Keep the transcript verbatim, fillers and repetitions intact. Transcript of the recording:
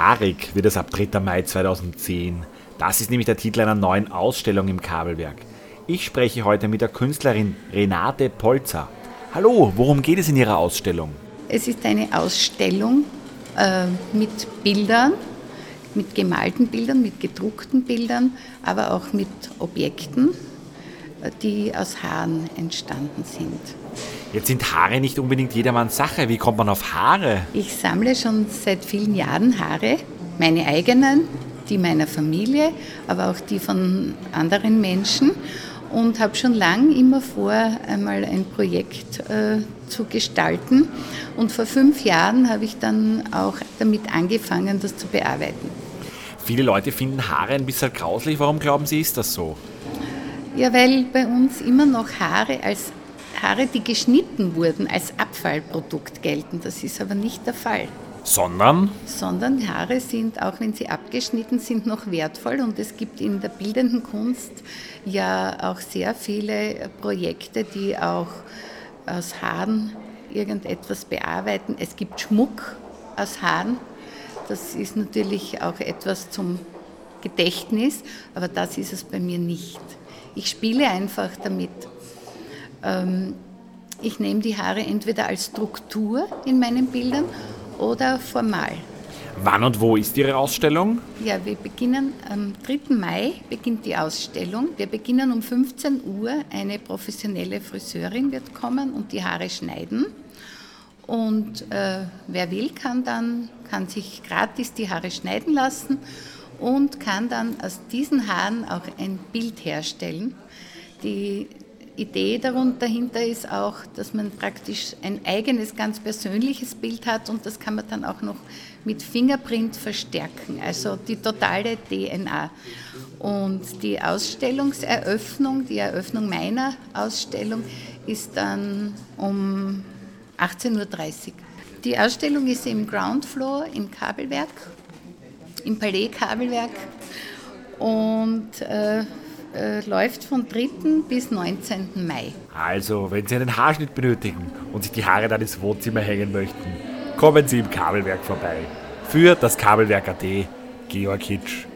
Haarig wird es ab dritter Mai zweitausendzehn. Das ist nämlich der Titel einer neuen Ausstellung im Kabelwerk. Ich spreche heute mit der Künstlerin Renate Polzer. Hallo, worum geht es in Ihrer Ausstellung? Es ist eine Ausstellung äh, mit Bildern, mit gemalten Bildern, mit gedruckten Bildern, aber auch mit Objekten, die aus Haaren entstanden sind. Jetzt sind Haare nicht unbedingt jedermanns Sache. Wie kommt man auf Haare? Ich sammle schon seit vielen Jahren Haare, meine eigenen, die meiner Familie, aber auch die von anderen Menschen und habe schon lange immer vor, einmal ein Projekt äh, zu gestalten. Und vor fünf Jahren habe ich dann auch damit angefangen, das zu bearbeiten. Viele Leute finden Haare ein bisschen grauslich. Warum glauben Sie, ist das so? Ja, weil bei uns immer noch Haare als Haare, die geschnitten wurden, als Abfallprodukt gelten. Das ist aber nicht der Fall. Sondern? Sondern Haare sind, auch wenn sie abgeschnitten sind, noch wertvoll. Und es gibt in der bildenden Kunst ja auch sehr viele Projekte, die auch aus Haaren irgendetwas bearbeiten. Es gibt Schmuck aus Haaren. Das ist natürlich auch etwas zum Gedächtnis, aber das ist es bei mir nicht. Ich spiele einfach damit. Ich nehme die Haare entweder als Struktur in meinen Bildern oder formal. Wann und wo ist Ihre Ausstellung? Ja, wir beginnen am dritten Mai beginnt die Ausstellung. Wir beginnen um fünfzehn Uhr. Eine professionelle Friseurin wird kommen und die Haare schneiden. Und äh, wer will, kann dann kann sich gratis die Haare schneiden lassen und kann dann aus diesen Haaren auch ein Bild herstellen. Die Idee dahinter ist auch, dass man praktisch ein eigenes, ganz persönliches Bild hat und das kann man dann auch noch mit Fingerprint verstärken, also die totale D N A. Und die Ausstellungseröffnung, die Eröffnung meiner Ausstellung ist dann um achtzehn Uhr dreißig. Die Ausstellung ist im Ground Floor im Kabelwerk, im Palais Kabelwerk und äh, äh, läuft von dritten bis neunzehnten Mai. Also, wenn Sie einen Haarschnitt benötigen und sich die Haare dann ins Wohnzimmer hängen möchten, kommen Sie im Kabelwerk vorbei. Für das Kabelwerk punkt at, Georg Hitsch.